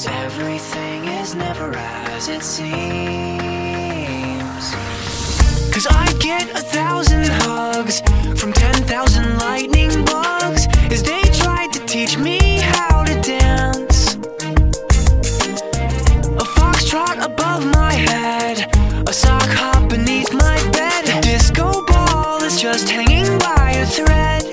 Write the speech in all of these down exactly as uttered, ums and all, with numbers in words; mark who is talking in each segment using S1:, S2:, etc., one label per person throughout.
S1: 'cause everything is never as it seems. 'Cause I get a thousand hugs from ten thousand lightning bugs as they tried to teach me how to dance. A foxtrot above my head, a sock hop beneath my bed. A disco ball is just hanging by a thread.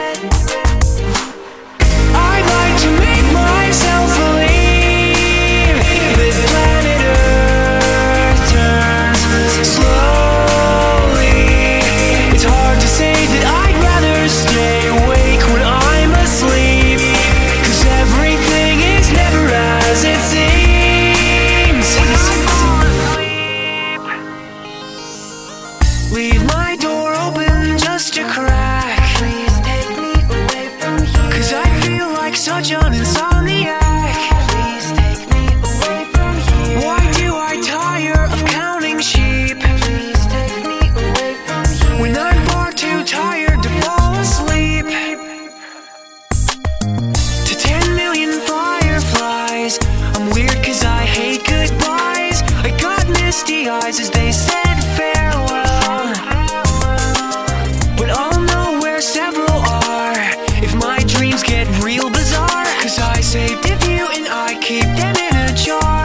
S1: I'd like to make myself believe that planet Earth turns slowly. It's hard to say that I'd rather stay awake when I'm asleep, 'cause everything is never as it seems. Leave my door open just a crack. Please take me away from here, 'cause I feel like such an insomniac. Please take me away from here. Why do I tire of counting sheep? Please take me away from here, when I'm far too tired to fall asleep. To ten million fireflies, I'm weird 'cause I hate goodbyes. I got misty eyes as they said farewell, but I'll know where several are if my dreams get real bizarre, 'cause I saved a few and I keep them in a jar.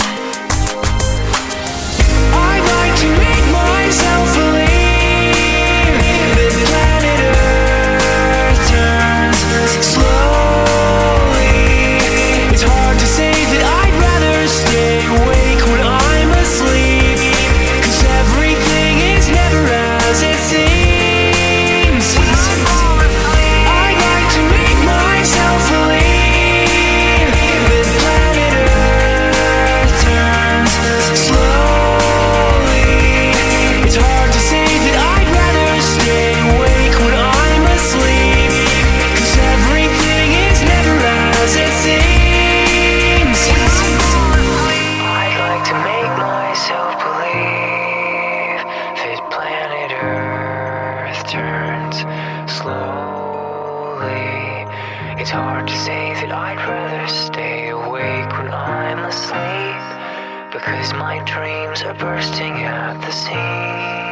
S1: I'd like to make myself believe that planet Earth turns slowly. It's hard to say that I'd rather stay awake when I'm asleep, 'cause everything is never as it seems. I'd like to make myself believe that planet Earth turns slowly. It's hard to say that I'd rather stay awake when I'm asleep, 'cause everything is never as it seems. I'd like to make myself believe that planet Earth turns slowly. It's hard to say that I'd rather stay awake when I'm asleep, because my dreams are bursting at the seams.